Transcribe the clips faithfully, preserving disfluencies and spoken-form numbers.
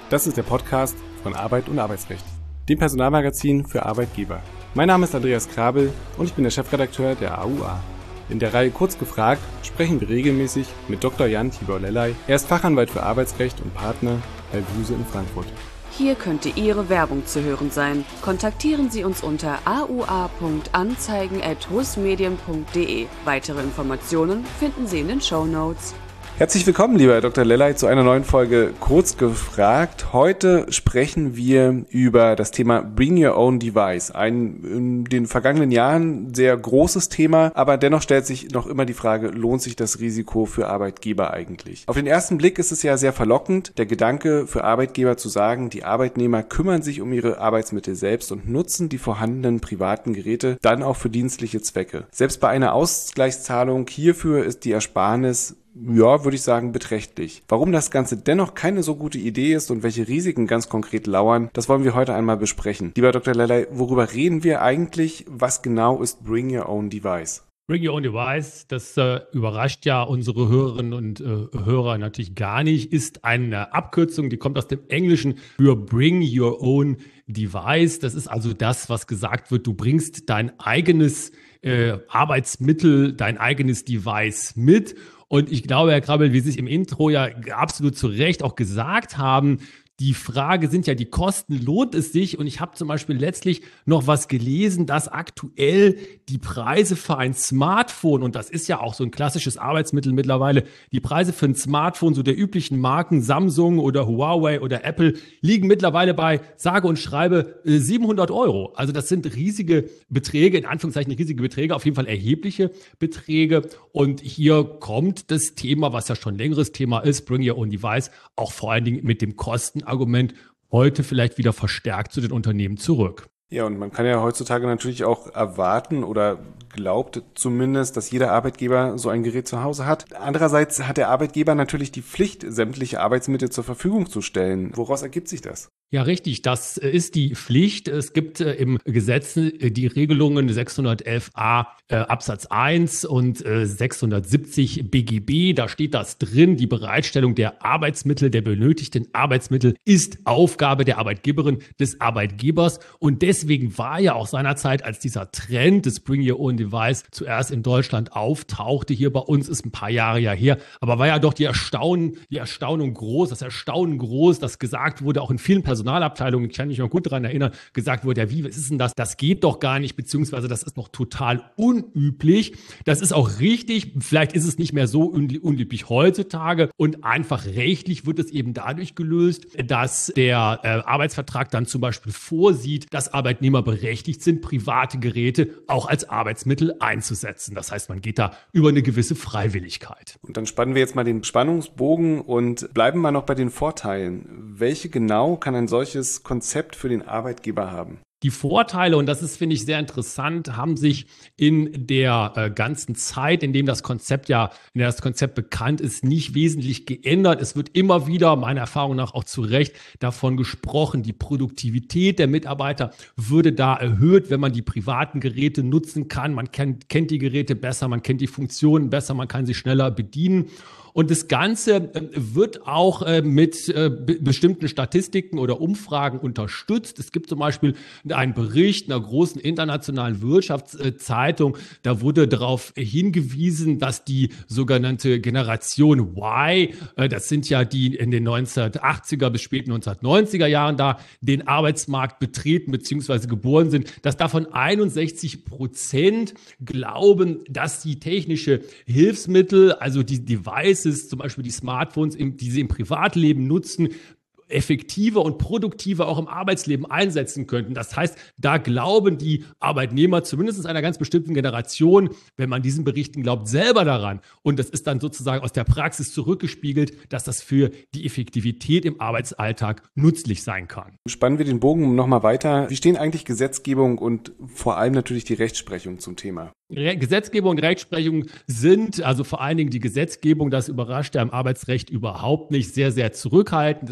Das ist der Podcast von Arbeit und Arbeitsrecht, dem Personalmagazin für Arbeitgeber. Mein Name ist Andreas Krabel und ich bin der Chefredakteur der A U A. In der Reihe Kurz gefragt sprechen wir regelmäßig mit Doktor Jan Tibor Lellay. Er ist Fachanwalt für Arbeitsrecht und Partner bei Wuse in Frankfurt. Hier könnte Ihre Werbung zu hören sein. Kontaktieren Sie uns unter a u a punkt anzeigen at husmedien punkt de. Weitere Informationen finden Sie in den Shownotes. Herzlich willkommen, lieber Herr Doktor Lellay, zu einer neuen Folge Kurz gefragt. Heute sprechen wir über das Thema Bring Your Own Device. Ein in den vergangenen Jahren sehr großes Thema, aber dennoch stellt sich noch immer die Frage, lohnt sich das Risiko für Arbeitgeber eigentlich? Auf den ersten Blick ist es ja sehr verlockend, der Gedanke für Arbeitgeber zu sagen, die Arbeitnehmer kümmern sich um ihre Arbeitsmittel selbst und nutzen die vorhandenen privaten Geräte dann auch für dienstliche Zwecke. Selbst bei einer Ausgleichszahlung hierfür ist die Ersparnis, ja, würde ich sagen, beträchtlich. Warum das Ganze dennoch keine so gute Idee ist und welche Risiken ganz konkret lauern, das wollen wir heute einmal besprechen. Lieber Doktor Lellay, worüber reden wir eigentlich? Was genau ist Bring Your Own Device? Bring Your Own Device, das äh, überrascht ja unsere Hörerinnen und äh, Hörer natürlich gar nicht, ist eine Abkürzung, die kommt aus dem Englischen für Bring Your Own Device. Das ist also das, was gesagt wird, du bringst dein eigenes äh, Arbeitsmittel, dein eigenes Device mit. Und ich glaube, Herr Krabel, wie Sie es im Intro ja absolut zu Recht auch gesagt haben, die Frage sind ja die Kosten, lohnt es sich? Und ich habe zum Beispiel letztlich noch was gelesen, dass aktuell die Preise für ein Smartphone, und das ist ja auch so ein klassisches Arbeitsmittel mittlerweile, die Preise für ein Smartphone so der üblichen Marken Samsung oder Huawei oder Apple liegen mittlerweile bei, sage und schreibe, siebenhundert Euro. Also das sind riesige Beträge, in Anführungszeichen riesige Beträge, auf jeden Fall erhebliche Beträge. Und hier kommt das Thema, was ja schon ein längeres Thema ist, Bring Your Own Device, auch vor allen Dingen mit dem Kosten Argument heute vielleicht wieder verstärkt zu den Unternehmen zurück. Ja, und man kann ja heutzutage natürlich auch erwarten oder glaubt zumindest, dass jeder Arbeitgeber so ein Gerät zu Hause hat. Andererseits hat der Arbeitgeber natürlich die Pflicht, sämtliche Arbeitsmittel zur Verfügung zu stellen. Woraus ergibt sich das? Ja, richtig. Das ist die Pflicht. Es gibt äh, im Gesetz äh, die Regelungen sechshundertelf a äh, Absatz eins und äh, sechshundertsiebzig B G B. Da steht das drin. Die Bereitstellung der Arbeitsmittel, der benötigten Arbeitsmittel ist Aufgabe der Arbeitgeberin, des Arbeitgebers. Und deswegen war ja auch seinerzeit, als dieser Trend des Bring Your Own Device zuerst in Deutschland auftauchte, hier bei uns ist ein paar Jahre ja her, aber war ja doch die Erstaunen, die Erstaunung groß, das Erstaunen groß, dass gesagt wurde, auch in vielen Personalabteilungen, ich kann mich noch gut daran erinnern, gesagt wurde, ja, wie, was ist denn das? Das geht doch gar nicht, beziehungsweise das ist noch total unüblich. Das ist auch richtig, vielleicht ist es nicht mehr so unüblich heutzutage und einfach rechtlich wird es eben dadurch gelöst, dass der äh, Arbeitsvertrag dann zum Beispiel vorsieht, dass Arbeitnehmer berechtigt sind, private Geräte auch als Arbeitsmittel einzusetzen. Das heißt, man geht da über eine gewisse Freiwilligkeit. Und dann spannen wir jetzt mal den Spannungsbogen und bleiben mal noch bei den Vorteilen. Welche genau kann ein solches Konzept für den Arbeitgeber haben? Die Vorteile, und das ist, finde ich, sehr interessant, haben sich in der äh, ganzen Zeit, in dem das Konzept ja, in der das Konzept bekannt ist, nicht wesentlich geändert. Es wird immer wieder, meiner Erfahrung nach auch zu Recht, davon gesprochen, die Produktivität der Mitarbeiter würde da erhöht, wenn man die privaten Geräte nutzen kann. Man kennt, kennt die Geräte besser, man kennt die Funktionen besser, man kann sie schneller bedienen. Und das Ganze wird auch mit bestimmten Statistiken oder Umfragen unterstützt. Es gibt zum Beispiel einen Bericht einer großen internationalen Wirtschaftszeitung. Da wurde darauf hingewiesen, dass die sogenannte Generation Y, das sind ja die in den neunzehnhundertachtziger bis späten neunzehnhundertneunziger Jahren da den Arbeitsmarkt betreten bzw. geboren sind, dass davon einundsechzig Prozent glauben, dass die technische Hilfsmittel, also die Devices, zum Beispiel die Smartphones, die sie im Privatleben nutzen, effektiver und produktiver auch im Arbeitsleben einsetzen könnten. Das heißt, da glauben die Arbeitnehmer, zumindest einer ganz bestimmten Generation, wenn man diesen Berichten glaubt, selber daran. Und das ist dann sozusagen aus der Praxis zurückgespiegelt, dass das für die Effektivität im Arbeitsalltag nützlich sein kann. Spannen wir den Bogen nochmal weiter. Wie stehen eigentlich Gesetzgebung und vor allem natürlich die Rechtsprechung zum Thema? Re- Gesetzgebung und Rechtsprechung sind, also vor allen Dingen die Gesetzgebung, das überrascht ja im Arbeitsrecht überhaupt nicht, sehr, sehr zurückhaltend. Es gibt nämlich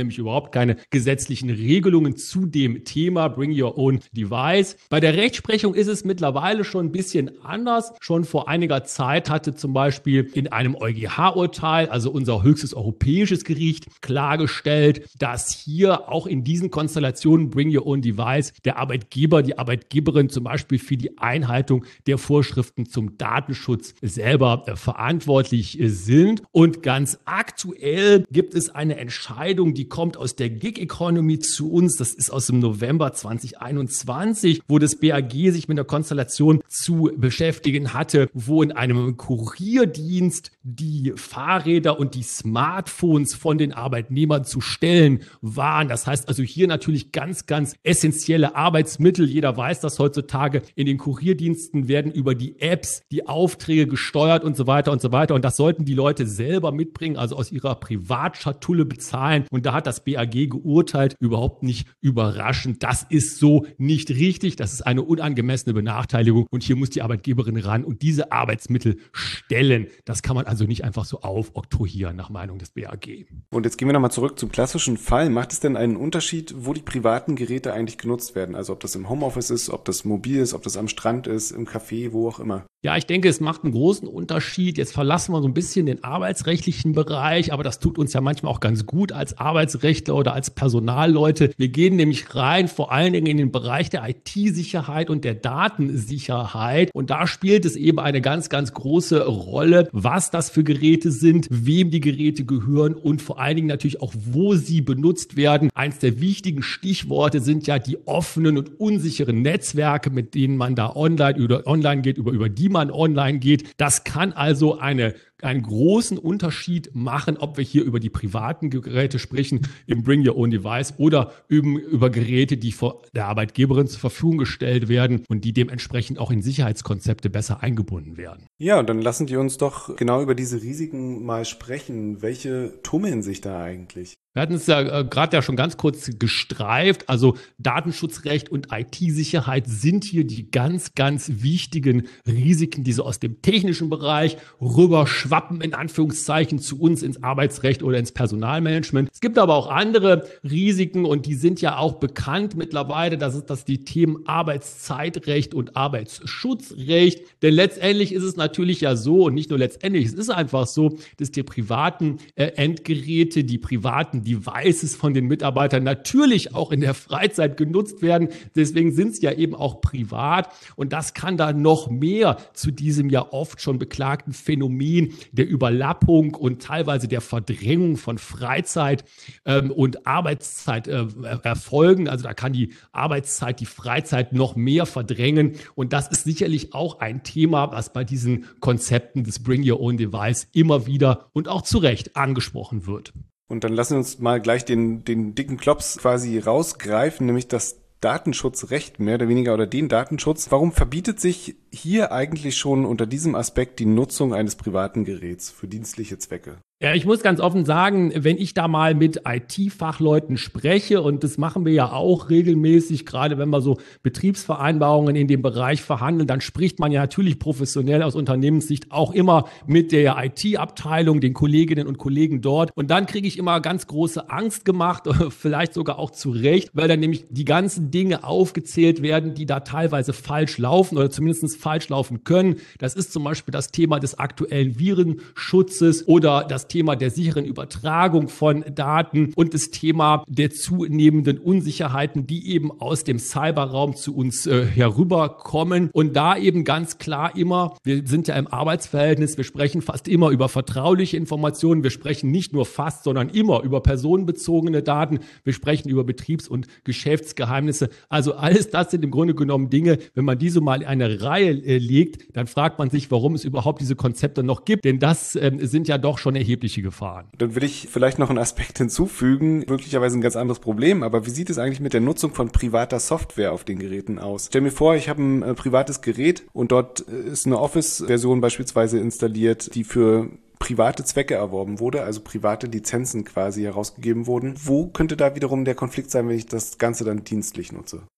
nämlich überhaupt keine gesetzlichen Regelungen zu dem Thema Bring Your Own Device. Bei der Rechtsprechung ist es mittlerweile schon ein bisschen anders. Schon vor einiger Zeit hatte zum Beispiel in einem EuGH-Urteil, also unser höchstes europäisches Gericht, klargestellt, dass hier auch in diesen Konstellationen Bring Your Own Device der Arbeitgeber, die Arbeitgeberin zum Beispiel für die Einhaltung der Vorschriften zum Datenschutz selber äh, verantwortlich äh, sind. Und ganz aktuell gibt es eine Entscheidung, die kommt aus der Gig Economy zu uns. Das ist aus dem November zwanzig einundzwanzig, wo das B A G sich mit einer Konstellation zu beschäftigen hatte, wo in einem Kurierdienst die Fahrräder und die Smartphones von den Arbeitnehmern zu stellen waren. Das heißt also hier natürlich ganz, ganz essentielle Arbeitsmittel. Jeder weiß das heutzutage. In den Kurierdiensten werden über die Apps die Aufträge gesteuert und so weiter und so weiter. Und das sollten die Leute selber mitbringen, also aus ihrer Privatschatulle bezahlen. Und da hat das B A G geurteilt, überhaupt nicht überraschend. Das ist so nicht richtig. Das ist eine unangemessene Benachteiligung. Und hier muss die Arbeitgeberin ran und diese Arbeitsmittel stellen. Das kann man also nicht einfach so aufoktroyieren, nach Meinung des B A G. Und jetzt gehen wir nochmal zurück zum klassischen Fall. Macht es denn einen Unterschied, wo die privaten Geräte eigentlich genutzt werden? Also ob das im Homeoffice ist, ob das mobil ist, ob das am Strand ist, im Café, wo auch immer. Ja, ich denke, es macht einen großen Unterschied. Jetzt verlassen wir so ein bisschen den arbeitsrechtlichen Bereich, aber das tut uns ja manchmal auch ganz gut als Arbeitsrechtler oder als Personalleute. Wir gehen nämlich rein vor allen Dingen in den Bereich der I T-Sicherheit und der Datensicherheit. Und da spielt es eben eine ganz, ganz große Rolle, was das für Geräte sind, wem die Geräte gehören und vor allen Dingen natürlich auch, wo sie benutzt werden. Eins der wichtigen Stichworte sind ja die offenen und unsicheren Netzwerke, mit denen man da online oder online geht, über, über die man online geht. Das kann also eine einen großen Unterschied machen, ob wir hier über die privaten Geräte sprechen, im Bring Your Own Device oder eben über Geräte, die von der Arbeitgeberin zur Verfügung gestellt werden und die dementsprechend auch in Sicherheitskonzepte besser eingebunden werden. Ja, und dann lassen die uns doch genau über diese Risiken mal sprechen. Welche tummeln sich da eigentlich? Wir hatten es ja äh, gerade ja schon ganz kurz gestreift. Also Datenschutzrecht und I T-Sicherheit sind hier die ganz, ganz wichtigen Risiken, die so aus dem technischen Bereich rüber schwappen, in Anführungszeichen, zu uns ins Arbeitsrecht oder ins Personalmanagement. Es gibt aber auch andere Risiken und die sind ja auch bekannt mittlerweile. Das ist das die Themen Arbeitszeitrecht und Arbeitsschutzrecht. Denn letztendlich ist es natürlich ja so, und nicht nur letztendlich, es ist einfach so, dass die privaten äh, Endgeräte, die privaten Devices von den Mitarbeitern natürlich auch in der Freizeit genutzt werden. Deswegen sind es ja eben auch privat. Und das kann da noch mehr zu diesem ja oft schon beklagten Phänomen der Überlappung und teilweise der Verdrängung von Freizeit ähm, und Arbeitszeit äh, erfolgen. Also da kann die Arbeitszeit, die Freizeit noch mehr verdrängen. Und das ist sicherlich auch ein Thema, was bei diesen Konzepten des Bring Your Own Device immer wieder und auch zu Recht angesprochen wird. Und dann lassen wir uns mal gleich den, den dicken Klops quasi rausgreifen, nämlich das Datenschutzrecht mehr oder weniger oder den Datenschutz. Warum verbietet sich hier eigentlich schon unter diesem Aspekt die Nutzung eines privaten Geräts für dienstliche Zwecke? Ja, ich muss ganz offen sagen, wenn ich da mal mit I T-Fachleuten spreche, und das machen wir ja auch regelmäßig, gerade wenn wir so Betriebsvereinbarungen in dem Bereich verhandeln, dann spricht man ja natürlich professionell aus Unternehmenssicht auch immer mit der I T-Abteilung, den Kolleginnen und Kollegen dort. Und dann kriege ich immer ganz große Angst gemacht, vielleicht sogar auch zu Recht, weil dann nämlich die ganzen Dinge aufgezählt werden, die da teilweise falsch laufen oder zumindest falsch laufen können. Das ist zum Beispiel das Thema des aktuellen Virenschutzes oder das Thema der sicheren Übertragung von Daten und das Thema der zunehmenden Unsicherheiten, die eben aus dem Cyberraum zu uns äh, herüberkommen. Und da eben ganz klar immer, wir sind ja im Arbeitsverhältnis, wir sprechen fast immer über vertrauliche Informationen, wir sprechen nicht nur fast, sondern immer über personenbezogene Daten, wir sprechen über Betriebs- und Geschäftsgeheimnisse. Also alles das sind im Grunde genommen Dinge, wenn man diese mal in eine Reihe äh, legt, dann fragt man sich, warum es überhaupt diese Konzepte noch gibt, denn das äh, sind ja doch schon erhebliche Gefahren. Dann will ich vielleicht noch einen Aspekt hinzufügen, möglicherweise ein ganz anderes Problem, aber wie sieht es eigentlich mit der Nutzung von privater Software auf den Geräten aus? Stell mir vor, ich habe ein äh, privates Gerät und dort ist eine Office-Version beispielsweise installiert, die für private Zwecke erworben wurde, also private Lizenzen quasi herausgegeben wurden. Wo könnte da wiederum der Konflikt sein, wenn ich das Ganze dann dienstlich nutze?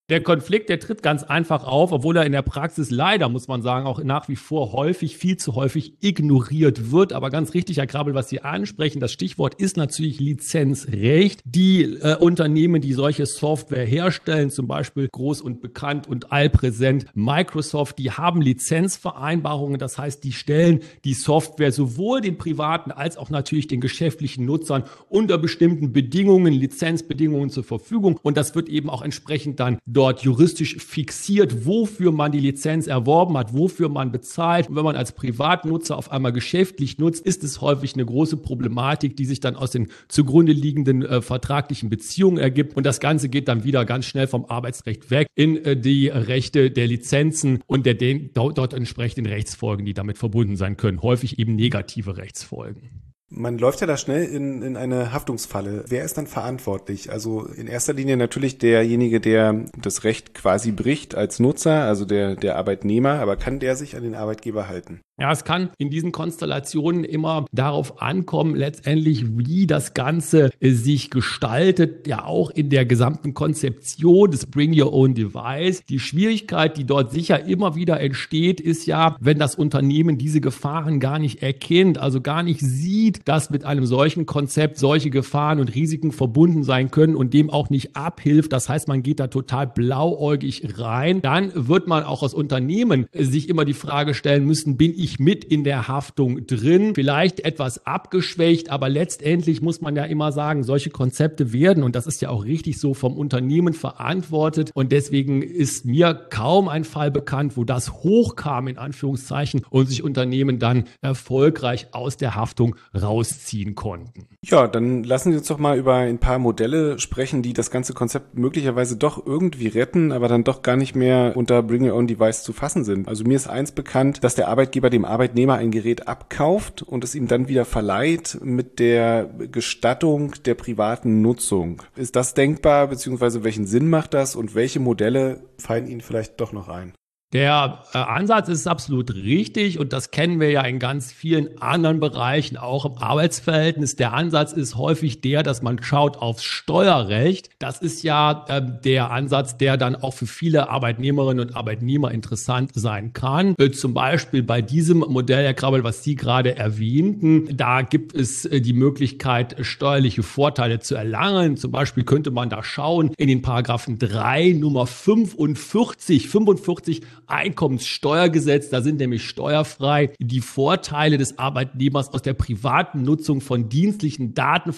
Der Konflikt, der tritt ganz einfach auf, obwohl er in der Praxis leider, muss man sagen, auch nach wie vor häufig, viel zu häufig ignoriert wird. Aber ganz richtig, Herr Krabbel, was Sie ansprechen, das Stichwort ist natürlich Lizenzrecht. Die äh, Unternehmen, die solche Software herstellen, zum Beispiel groß und bekannt und allpräsent Microsoft, die haben Lizenzvereinbarungen. Das heißt, die stellen die Software sowohl den privaten als auch natürlich den geschäftlichen Nutzern unter bestimmten Bedingungen, Lizenzbedingungen zur Verfügung. Und das wird eben auch entsprechend dann dort juristisch fixiert, wofür man die Lizenz erworben hat, wofür man bezahlt. Und wenn man als Privatnutzer auf einmal geschäftlich nutzt, ist es häufig eine große Problematik, die sich dann aus den zugrunde liegenden äh, vertraglichen Beziehungen ergibt. Und das Ganze geht dann wieder ganz schnell vom Arbeitsrecht weg in äh, die Rechte der Lizenzen und der den, dort, dort entsprechenden Rechtsfolgen, die damit verbunden sein können. Häufig eben negative Rechtsfolgen. Man läuft ja da schnell in, in eine Haftungsfalle. Wer ist dann verantwortlich? Also in erster Linie natürlich derjenige, der das Recht quasi bricht als Nutzer, also der, der Arbeitnehmer, aber kann der sich an den Arbeitgeber halten? Ja, es kann in diesen Konstellationen immer darauf ankommen, letztendlich, wie das Ganze sich gestaltet, ja auch in der gesamten Konzeption des Bring Your Own Device. Die Schwierigkeit, die dort sicher immer wieder entsteht, ist ja, wenn das Unternehmen diese Gefahren gar nicht erkennt, also gar nicht sieht, dass mit einem solchen Konzept solche Gefahren und Risiken verbunden sein können und dem auch nicht abhilft. Das heißt, man geht da total blauäugig rein. Dann wird man auch als Unternehmen sich immer die Frage stellen müssen, bin ich mit in der Haftung drin, vielleicht etwas abgeschwächt, aber letztendlich muss man ja immer sagen, solche Konzepte werden, und das ist ja auch richtig so, vom Unternehmen verantwortet, und deswegen ist mir kaum ein Fall bekannt, wo das hochkam, in Anführungszeichen, und sich Unternehmen dann erfolgreich aus der Haftung rausziehen konnten. Ja, dann lassen Sie uns doch mal über ein paar Modelle sprechen, die das ganze Konzept möglicherweise doch irgendwie retten, aber dann doch gar nicht mehr unter Bring Your Own Device zu fassen sind. Also mir ist eins bekannt, dass der Arbeitgeber dem Arbeitnehmer ein Gerät abkauft und es ihm dann wieder verleiht mit der Gestattung der privaten Nutzung. Ist das denkbar, beziehungsweise welchen Sinn macht das und welche Modelle fallen Ihnen vielleicht doch noch ein? Der äh, Ansatz ist absolut richtig, und das kennen wir ja in ganz vielen anderen Bereichen, auch im Arbeitsverhältnis. Der Ansatz ist häufig der, dass man schaut aufs Steuerrecht. Das ist ja äh, der Ansatz, der dann auch für viele Arbeitnehmerinnen und Arbeitnehmer interessant sein kann. Äh, zum Beispiel bei diesem Modell, Herr Krabbel, was Sie gerade erwähnten, da gibt es äh, die Möglichkeit, steuerliche Vorteile zu erlangen. Zum Beispiel könnte man da schauen in den Paragraphen drei Nummer fünfundvierzig, fünfundvierzig Einkommenssteuergesetz, da sind nämlich steuerfrei die Vorteile des Arbeitnehmers aus der privaten Nutzung von dienstlichen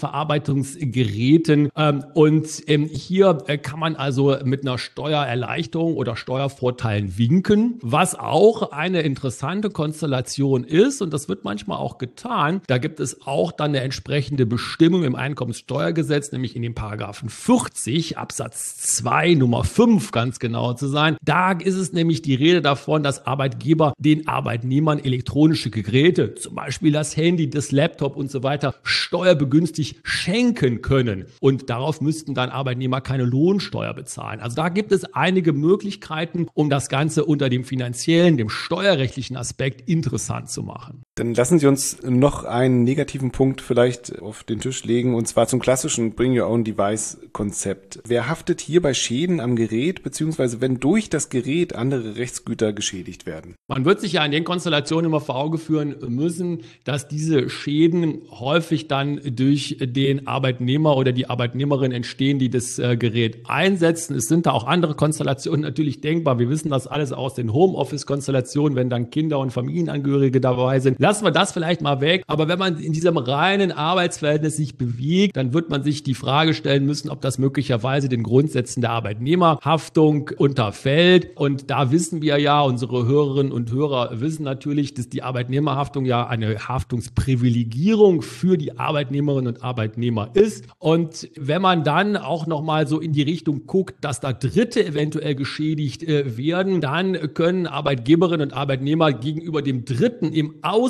Datenverarbeitungsgeräten. Ähm, und ähm, hier äh, kann man also mit einer Steuererleichterung oder Steuervorteilen winken, was auch eine interessante Konstellation ist, und das wird manchmal auch getan. Da gibt es auch dann eine entsprechende Bestimmung im Einkommenssteuergesetz, nämlich in den Paragraphen vierzig Absatz zwei Nummer fünf ganz genau zu sein. Da ist es nämlich die Rede davon, dass Arbeitgeber den Arbeitnehmern elektronische Geräte, zum Beispiel das Handy, das Laptop und so weiter, steuerbegünstigt schenken können. Und darauf müssten dann Arbeitnehmer keine Lohnsteuer bezahlen. Also da gibt es einige Möglichkeiten, um das Ganze unter dem finanziellen, dem steuerrechtlichen Aspekt interessant zu machen. Dann lassen Sie uns noch einen negativen Punkt vielleicht auf den Tisch legen, und zwar zum klassischen Bring Your Own Device Konzept. Wer haftet hier bei Schäden am Gerät, beziehungsweise wenn durch das Gerät andere Rechtsgüter geschädigt werden? Man wird sich ja in den Konstellationen immer vor Augen führen müssen, dass diese Schäden häufig dann durch den Arbeitnehmer oder die Arbeitnehmerin entstehen, die das äh, Gerät einsetzen. Es sind da auch andere Konstellationen natürlich denkbar. Wir wissen das alles aus den Homeoffice-Konstellationen, wenn dann Kinder und Familienangehörige dabei sind. Lassen wir das vielleicht mal weg. Aber wenn man in diesem reinen Arbeitsverhältnis sich bewegt, dann wird man sich die Frage stellen müssen, ob das möglicherweise den Grundsätzen der Arbeitnehmerhaftung unterfällt. Und da wissen wir ja, unsere Hörerinnen und Hörer wissen natürlich, dass die Arbeitnehmerhaftung ja eine Haftungsprivilegierung für die Arbeitnehmerinnen und Arbeitnehmer ist. Und wenn man dann auch nochmal so in die Richtung guckt, dass da Dritte eventuell geschädigt äh, werden, dann können Arbeitgeberinnen und Arbeitnehmer gegenüber dem Dritten im Austausch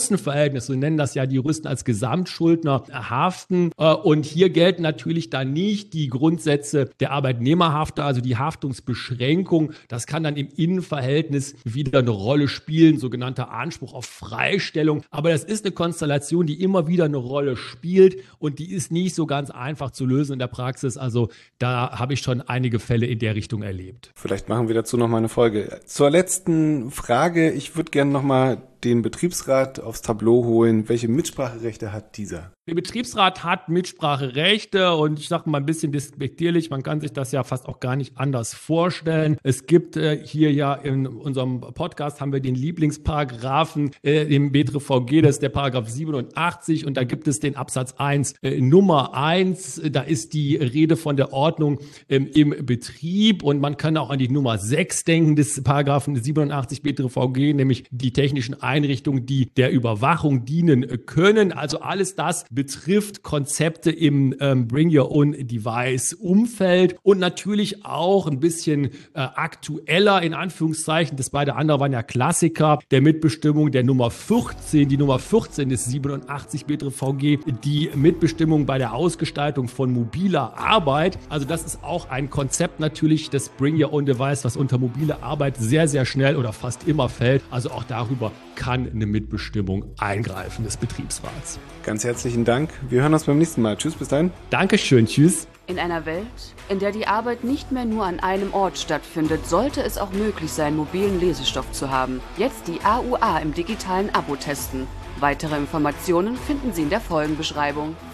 Größenverhältnis, so nennen das ja die Juristen als Gesamtschuldner, haften. Und hier gelten natürlich dann nicht die Grundsätze der Arbeitnehmerhaftung, also die Haftungsbeschränkung. Das kann dann im Innenverhältnis wieder eine Rolle spielen, sogenannter Anspruch auf Freistellung. Aber das ist eine Konstellation, die immer wieder eine Rolle spielt und die ist nicht so ganz einfach zu lösen in der Praxis. Also da habe ich schon einige Fälle in der Richtung erlebt. Vielleicht machen wir dazu noch mal eine Folge. Zur letzten Frage. Ich würde gerne noch mal den Betriebsrat aufs Tableau holen. Welche Mitspracherechte hat dieser? Der Betriebsrat hat Mitspracherechte und ich sage mal ein bisschen despektierlich, man kann sich das ja fast auch gar nicht anders vorstellen. Es gibt äh, hier ja in unserem Podcast haben wir den Lieblingsparagraphen äh, im B T R V G, das ist der Paragraph siebenundachtzig und da gibt es den Absatz eins äh, Nummer eins, da ist die Rede von der Ordnung ähm, im Betrieb und man kann auch an die Nummer sechs denken des Paragraphen siebenundachtzig B T R V G, nämlich die technischen Einrichtungen, die der Überwachung dienen können. Also alles das betrifft Konzepte im ähm, Bring Your Own Device Umfeld und natürlich auch ein bisschen äh, aktueller in Anführungszeichen. Das beide andere waren ja Klassiker der Mitbestimmung der Nummer vierzehn. Die Nummer vierzehn des siebenundachtzig B T R V G, die Mitbestimmung bei der Ausgestaltung von mobiler Arbeit. Also das ist auch ein Konzept natürlich des Bring Your Own Device, was unter mobile Arbeit sehr, sehr schnell oder fast immer fällt. Also auch darüber kann eine Mitbestimmung eingreifen des Betriebsrats. Ganz herzlichen Dank. Wir hören uns beim nächsten Mal. Tschüss, bis dahin. Dankeschön, tschüss. In einer Welt, in der die Arbeit nicht mehr nur an einem Ort stattfindet, sollte es auch möglich sein, mobilen Lesestoff zu haben. Jetzt die A U A im digitalen Abo testen. Weitere Informationen finden Sie in der Folgenbeschreibung.